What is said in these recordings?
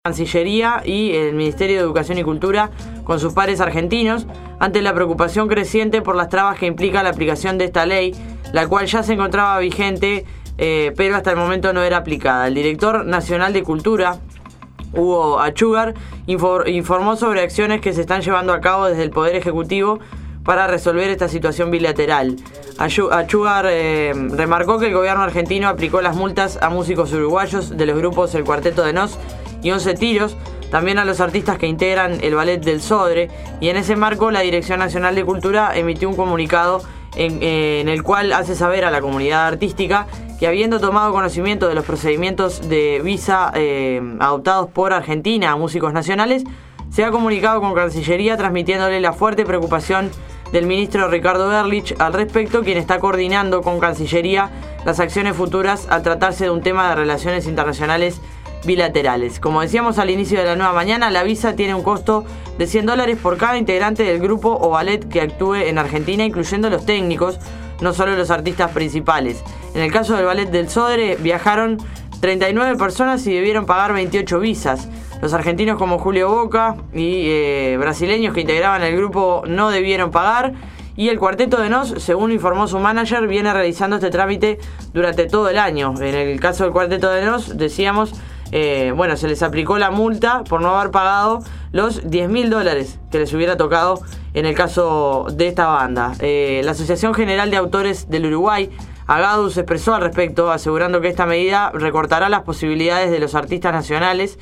Cancillería y el Ministerio de Educación y Cultura con sus pares argentinos ante la preocupación creciente por las trabas que implica la aplicación de esta ley, la cual ya se encontraba vigente, pero hasta el momento no era aplicada. El director nacional de Cultura, Hugo Achúcar, informó sobre acciones que se están llevando a cabo desde el Poder Ejecutivo para resolver esta situación bilateral. Achúcar remarcó que el gobierno argentino aplicó las multas a músicos uruguayos de los grupos El Cuarteto de Nos y 11 Tiros, también a los artistas que integran el Ballet del Sodre, y en ese marco la Dirección Nacional de Cultura emitió un comunicado en el cual hace saber a la comunidad artística que, habiendo tomado conocimiento de los procedimientos de visa adoptados por Argentina a músicos nacionales, se ha comunicado con Cancillería transmitiéndole la fuerte preocupación del ministro Ricardo Ehrlich al respecto, quien está coordinando con Cancillería las acciones futuras al tratarse de un tema de relaciones internacionales bilaterales. Como decíamos al inicio de la nueva mañana, la visa tiene un costo de $100 por cada integrante del grupo o ballet que actúe en Argentina, incluyendo los técnicos, no solo los artistas principales. En el caso del Ballet del Sodre viajaron 39 personas y debieron pagar 28 visas. Los argentinos como Julio Boca y brasileños que integraban el grupo no debieron pagar. Y el Cuarteto de Nos, según informó su manager, viene realizando este trámite durante todo el año. En el caso del Cuarteto de Nos, decíamos, se les aplicó la multa por no haber pagado los $10.000 que les hubiera tocado en el caso de esta banda. La Asociación General de Autores del Uruguay, AGADU, se expresó al respecto, asegurando que esta medida recortará las posibilidades de los artistas nacionales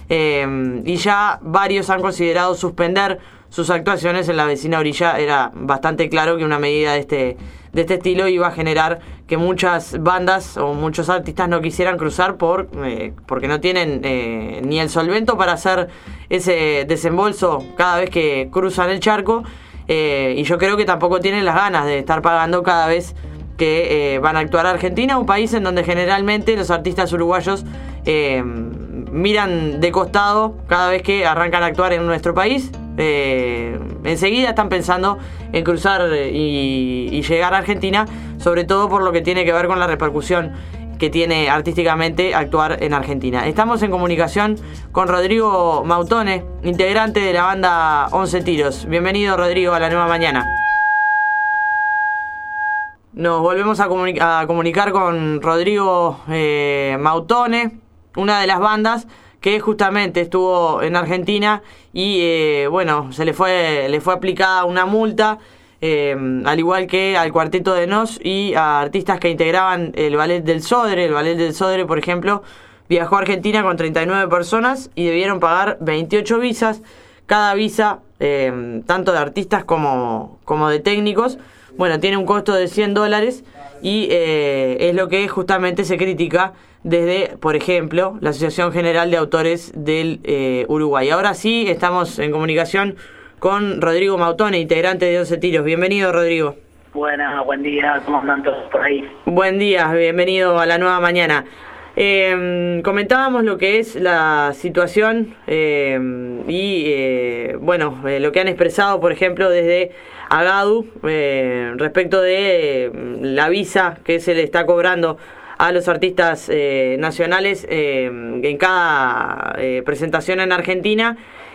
y ya varios han considerado suspender sus actuaciones en la vecina orilla. Era bastante claro que una medida de este estilo iba a generar que muchas bandas o muchos artistas no quisieran cruzar porque no tienen ni el solvento para hacer ese desembolso cada vez que cruzan el charco, y yo creo que tampoco tienen las ganas de estar pagando cada vez que van a actuar a Argentina, un país en donde generalmente los artistas uruguayos miran de costado cada vez que arrancan a actuar en nuestro país. Enseguida están pensando en cruzar y llegar a Argentina, sobre todo por lo que tiene que ver con la repercusión que tiene artísticamente actuar en Argentina. Estamos en comunicación con Rodrigo Mautone, integrante de la banda 11 Tiros. Bienvenido, Rodrigo, a la nueva mañana. Nos volvemos a comunicar con Rodrigo Mautone, una de las bandas que justamente estuvo en Argentina y se le fue aplicada una multa, al igual que al Cuarteto de Nos y a artistas que integraban el Ballet del Sodre. El Ballet del Sodre, por ejemplo, viajó a Argentina con 39 personas y debieron pagar 28 visas. Cada visa, tanto de artistas como de técnicos, tiene un costo de $100 y es lo que justamente se critica desde, por ejemplo, la Asociación General de Autores del Uruguay. Ahora sí, estamos en comunicación con Rodrigo Mautone, integrante de 11 Tiros. Bienvenido, Rodrigo. Buenas, buen día, ¿cómo andan todos por ahí? Buen día, bienvenido a la nueva mañana. Comentábamos lo que es la situación lo que han expresado, por ejemplo, desde AGADU respecto de la visa que se le está cobrando a los artistas nacionales en cada presentación en Argentina.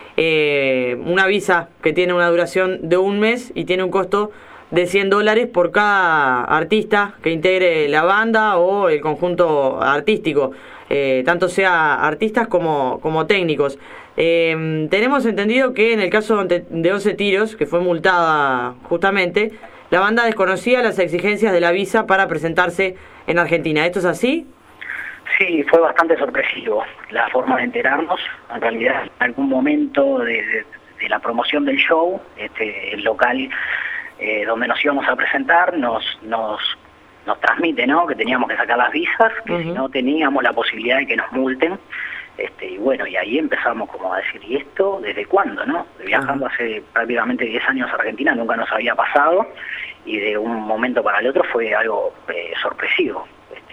Una visa que tiene una duración de un mes y tiene un costo de $100 por cada artista que integre la banda o el conjunto artístico, tanto sea artistas como técnicos. Tenemos entendido que en el caso de 11 Tiros, que fue multada justamente, la banda desconocía las exigencias de la visa para presentarse en Argentina. ¿Esto es así? Sí, fue bastante sorpresivo la forma de enterarnos. En realidad, en algún momento de la promoción del show, el local donde nos íbamos a presentar nos transmite, ¿no?, que teníamos que sacar las visas, que si no teníamos la posibilidad de que nos multen. Y ahí empezamos como a decir, ¿y esto desde cuándo, no? Viajando hace prácticamente 10 años a Argentina, nunca nos había pasado, y de un momento para el otro fue algo sorpresivo.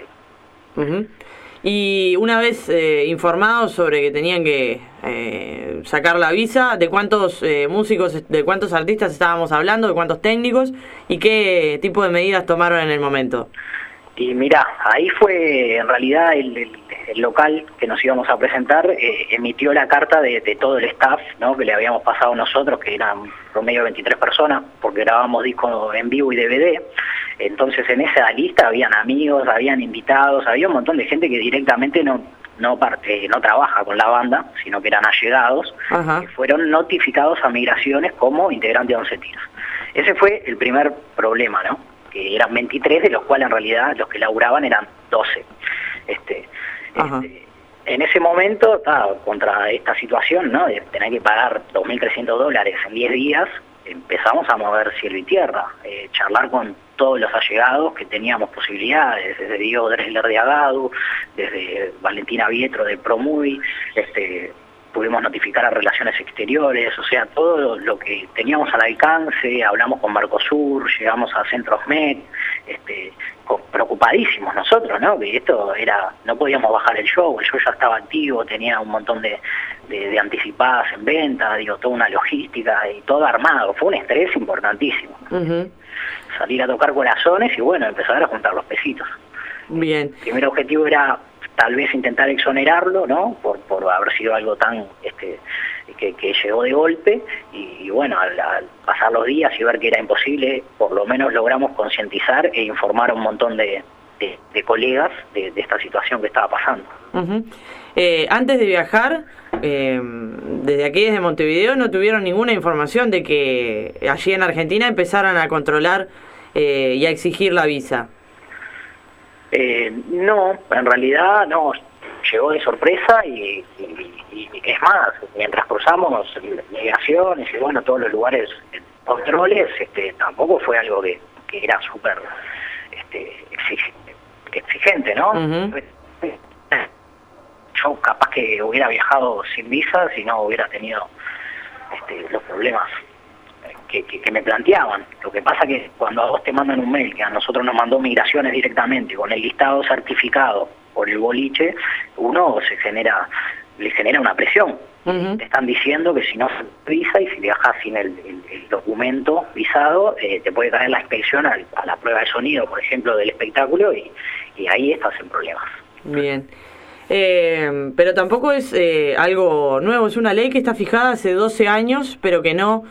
Y una vez informados sobre que tenían que sacar la visa, ¿de cuántos músicos, de cuántos artistas estábamos hablando, de cuántos técnicos y qué tipo de medidas tomaron en el momento? Y mirá, ahí fue en realidad el local que nos íbamos a presentar, emitió la carta de todo el staff, ¿no?, que le habíamos pasado nosotros, que eran promedio de 23 personas, porque grabamos discos en vivo y DVD. Entonces en esa lista habían amigos, habían invitados, había un montón de gente que directamente no trabaja con la banda, sino que eran allegados, que fueron notificados a Migraciones como integrantes de 11 Tiros. Ese fue el primer problema, ¿no?, que eran 23, de los cuales en realidad los que laburaban eran 12. En ese momento, contra esta situación, ¿no?, de tener que pagar $2.300 en 10 días, empezamos a mover cielo y tierra, charlar con todos los allegados que teníamos posibilidades, desde Diego Dresler de Agadu, desde Valentina Vietro de Promovie, pudimos notificar a Relaciones Exteriores, o sea, todo lo que teníamos al alcance, hablamos con Mercosur, llegamos a Centros Med, preocupadísimos nosotros, ¿no?, que esto no podíamos bajar el show ya estaba activo, tenía un montón de anticipadas en venta, toda una logística y todo armado, fue un estrés importantísimo. Salir a tocar corazones y bueno, empezar a juntar los pesitos. Bien. El primer objetivo era tal vez intentar exonerarlo, ¿no?, por haber sido algo tan que llegó de golpe, y bueno, al pasar los días y ver que era imposible, por lo menos logramos concientizar e informar a un montón de colegas de esta situación que estaba pasando. Antes de viajar, desde aquí, desde Montevideo, no tuvieron ninguna información de que allí en Argentina empezaran a controlar y a exigir la visa. No, en realidad no, llegó de sorpresa y es más, mientras cruzamos migraciones y bueno, todos los lugares, controles, tampoco fue algo que era súper exigente, ¿no? Yo capaz que hubiera viajado sin visa si no hubiera tenido los problemas que me planteaban. Lo que pasa que cuando a vos te mandan un mail, que a nosotros nos mandó Migraciones directamente, con el listado certificado por el boliche, uno le genera una presión. Te están diciendo que si no se visa y si viajas sin el documento visado, te puede caer la inspección a la prueba de sonido, por ejemplo, del espectáculo, y ahí estás en problemas. Bien. Pero tampoco es algo nuevo, es una ley que está fijada hace 12 años, pero que no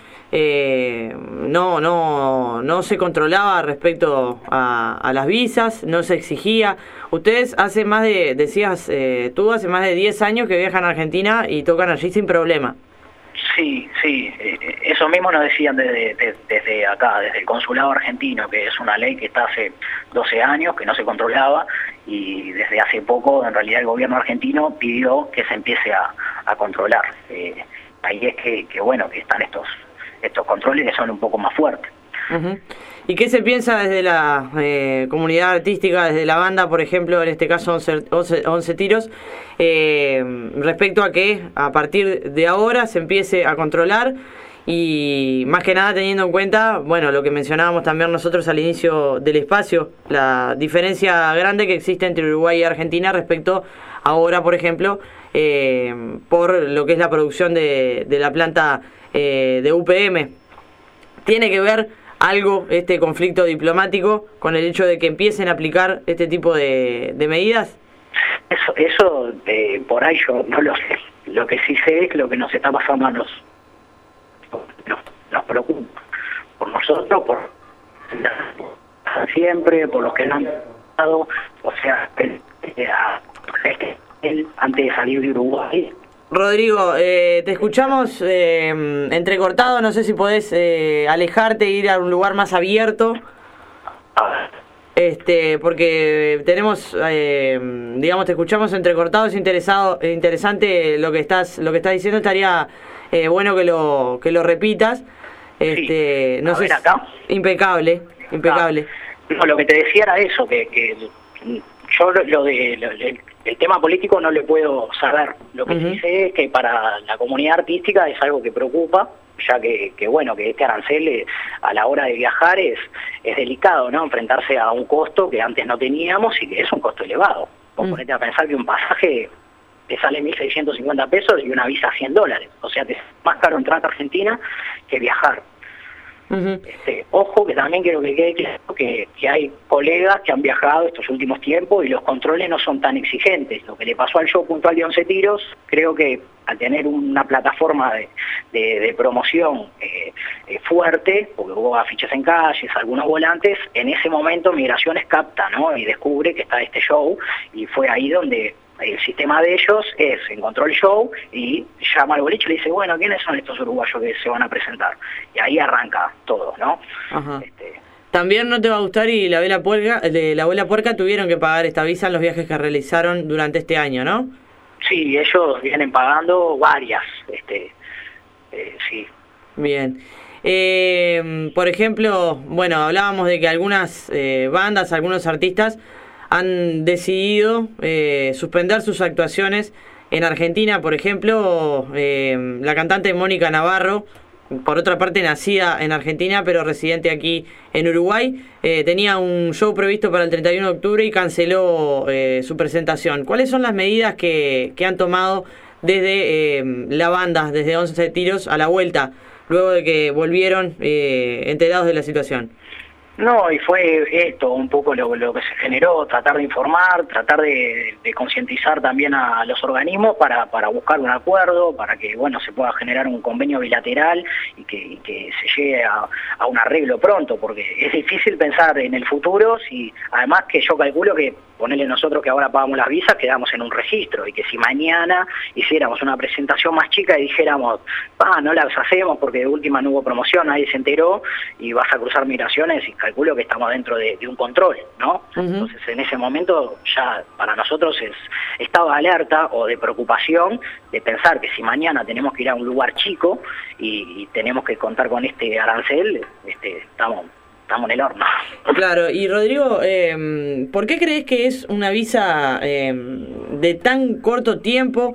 se controlaba respecto a las visas, no se exigía. Ustedes hace más de, decías tú, hace más de 10 años que viajan a Argentina y tocan allí sin problema. Sí, eso mismo nos decían desde acá, desde el consulado argentino, que es una ley que está hace 12 años, que no se controlaba, y desde hace poco en realidad el gobierno argentino pidió que se empiece a controlar. Ahí es que bueno, que están estos controles que son un poco más fuertes. ¿Y qué se piensa desde la comunidad artística, desde la banda, por ejemplo, en este caso 11 Tiros, respecto a que a partir de ahora se empiece a controlar, y más que nada teniendo en cuenta, bueno, lo que mencionábamos también nosotros al inicio del espacio, la diferencia grande que existe entre Uruguay y Argentina respecto ahora, por ejemplo, por lo que es la producción de la planta de UPM? ¿Tiene que ver algo este conflicto diplomático con el hecho de que empiecen a aplicar este tipo de medidas? Eso por ahí yo no lo sé. Lo que sí sé es lo que nos está pasando a nos preocupa. Por nosotros, por siempre, por los que no han dado, o sea, él antes de salir de Uruguay. Rodrigo, te escuchamos entrecortado, no sé si podés alejarte e ir a un lugar más abierto. Porque tenemos, digamos, te escuchamos entrecortado, es interesante lo que estás diciendo, estaría bueno que lo repitas. Sí. No sé, acá. Impecable. No, lo que te decía era eso, que yo el tema político no le puedo saber. Lo que sí sé es que para la comunidad artística es algo que preocupa, ya que bueno, que este arancel a la hora de viajar es delicado, ¿no? Enfrentarse a un costo que antes no teníamos y que es un costo elevado. Vos ponete a pensar que un pasaje te sale 1.650 pesos y una visa $100. O sea, te es más caro entrar a Argentina que viajar. Ojo, que también quiero que quede claro que hay colegas que han viajado estos últimos tiempos y los controles no son tan exigentes. Lo que le pasó al show puntual de 11 Tiros, creo que al tener una plataforma de promoción fuerte, porque hubo afiches en calles, algunos volantes, en ese momento Migraciones capta, ¿no? Y descubre que está este show, y fue ahí donde el sistema de ellos encontró el show y llama al boliche y le dice, bueno, ¿quiénes son estos uruguayos que se van a presentar? Y ahí arranca todo, ¿no? Ajá. También No Te Va a Gustar y La Abuela Puerca tuvieron que pagar esta visa en los viajes que realizaron durante este año, ¿no? Sí, ellos vienen pagando varias, sí. Bien. Por ejemplo, bueno, hablábamos de que algunas bandas, algunos artistas han decidido suspender sus actuaciones en Argentina. Por ejemplo, la cantante Mónica Navarro, por otra parte nacida en Argentina pero residente aquí en Uruguay, tenía un show previsto para el 31 de octubre y canceló su presentación. ¿Cuáles son las medidas que han tomado desde la banda, desde 11 Tiros a la vuelta, luego de que volvieron enterados de la situación? No, y fue esto un poco lo que se generó, tratar de informar, tratar de concientizar también a los organismos para buscar un acuerdo, para que bueno se pueda generar un convenio bilateral y que se llegue a un arreglo pronto, porque es difícil pensar en el futuro, si además que yo calculo que ponerle nosotros que ahora pagamos las visas, quedamos en un registro, y que si mañana hiciéramos una presentación más chica y dijéramos, no las hacemos porque de última no hubo promoción, nadie se enteró, y vas a cruzar migraciones, y calculo que estamos dentro de un control, ¿no? Entonces en ese momento ya para nosotros es estado de alerta o de preocupación de pensar que si mañana tenemos que ir a un lugar chico y tenemos que contar con este arancel, estamos en el horno. Claro, y Rodrigo, ¿por qué crees que es una visa de tan corto tiempo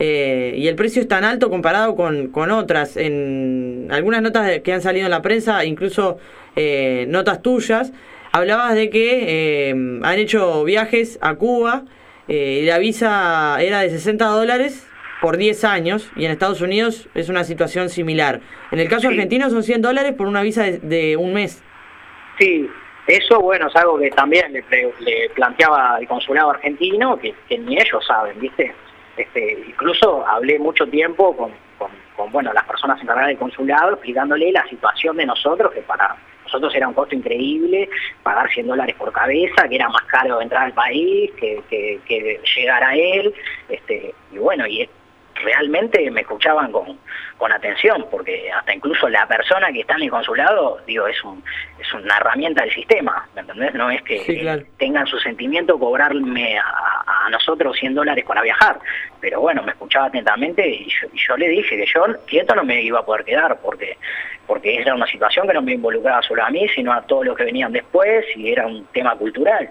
y el precio es tan alto comparado con otras? En algunas notas que han salido en la prensa, incluso notas tuyas, hablabas de que han hecho viajes a Cuba y la visa era de $60 por 10 años, y en Estados Unidos es una situación similar. En el caso argentino son $100 por una visa de un mes. Sí, eso bueno es algo que también le planteaba el consulado argentino, que ni ellos saben, ¿viste? Incluso hablé mucho tiempo con bueno las personas encargadas del consulado, explicándole la situación de nosotros, que para nosotros era un costo increíble pagar $100 por cabeza, que era más caro entrar al país que llegar a él, y bueno, y realmente me escuchaban con atención, porque hasta incluso la persona que está en el consulado, digo, es una herramienta del sistema, ¿me entendés? No es que claro, tengan su sentimiento cobrarme a nosotros $100 para viajar, pero bueno, me escuchaba atentamente y yo le dije que yo quieto no me iba a poder quedar, porque era una situación que no me involucraba solo a mí, sino a todos los que venían después, y era un tema cultural.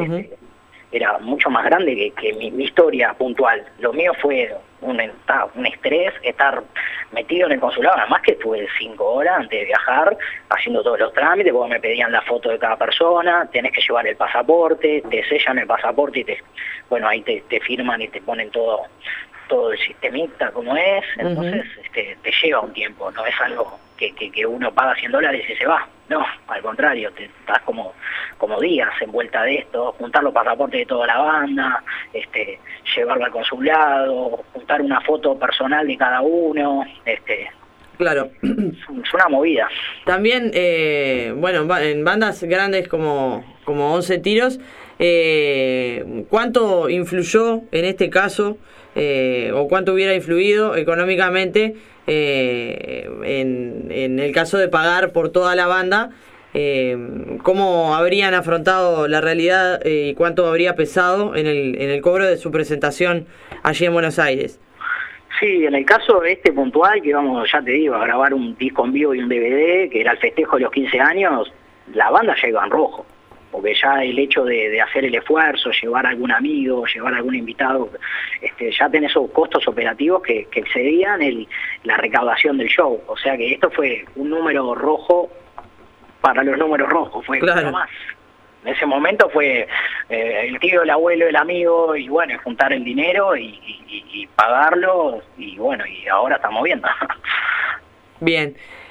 Era mucho más grande que mi historia puntual. Lo mío fue un estrés, estar metido en el consulado, además que estuve 5 horas antes de viajar, haciendo todos los trámites, porque me pedían la foto de cada persona, tenés que llevar el pasaporte, te sellan el pasaporte y bueno, ahí te firman y te ponen todo el sistemita como es, entonces te lleva un tiempo, no es algo que uno paga $100 y se va, no, al contrario, te estás como días envuelta de esto, juntar los pasaportes de toda la banda, llevarlo al consulado, juntar una foto personal de cada uno, claro, es una movida. También, bueno, en bandas grandes como 11 Tiros, ¿cuánto influyó en este caso, o cuánto hubiera influido económicamente en el caso de pagar por toda la banda? ¿Cómo habrían afrontado la realidad y cuánto habría pesado en el cobro de su presentación allí en Buenos Aires? Sí, en el caso puntual, que íbamos, ya te digo, a grabar un disco en vivo y un DVD, que era el festejo de los 15 años, la banda ya iba en rojo, porque ya el hecho de hacer el esfuerzo, llevar a algún amigo, llevar a algún invitado, ya tenés esos costos operativos que excedían la recaudación del show, o sea que esto fue un número rojo para los números rojos, fue claro, más. En ese momento fue el tío, el abuelo, el amigo, y bueno, juntar el dinero y pagarlo, y bueno, y ahora estamos viendo. Bien.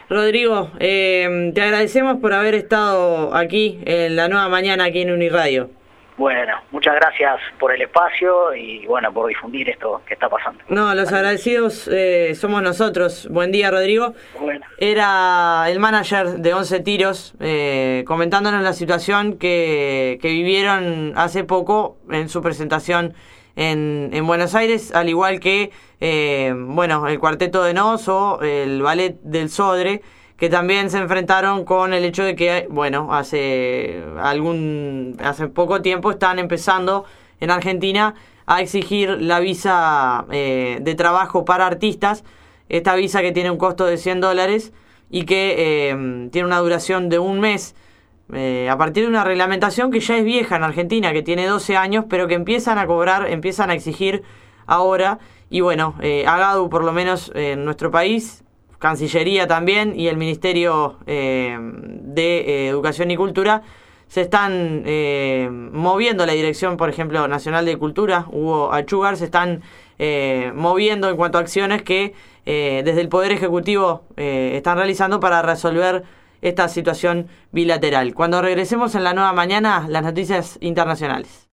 Rodrigo, te agradecemos por haber estado aquí en la nueva mañana aquí en Uniradio. Bueno, muchas gracias por el espacio y bueno, por difundir esto que está pasando. No, los agradecidos somos nosotros. Buen día, Rodrigo. Bueno. Era el manager de 11 Tiros comentándonos la situación que vivieron hace poco en su presentación en Buenos Aires, al igual que el Cuarteto de Nos o el Ballet del Sodre, que también se enfrentaron con el hecho de que, hace poco tiempo están empezando en Argentina a exigir la visa de trabajo para artistas, esta visa que tiene un costo de $100 y que tiene una duración de un mes, a partir de una reglamentación que ya es vieja en Argentina, que tiene 12 años, pero que empiezan a exigir ahora, y AGADU, por lo menos en nuestro país, Cancillería también y el Ministerio de Educación y Cultura se están moviendo. La Dirección, por ejemplo, Nacional de Cultura, Hugo Achugar, se están moviendo en cuanto a acciones que desde el Poder Ejecutivo están realizando para resolver esta situación bilateral. Cuando regresemos en la nueva mañana, las noticias internacionales.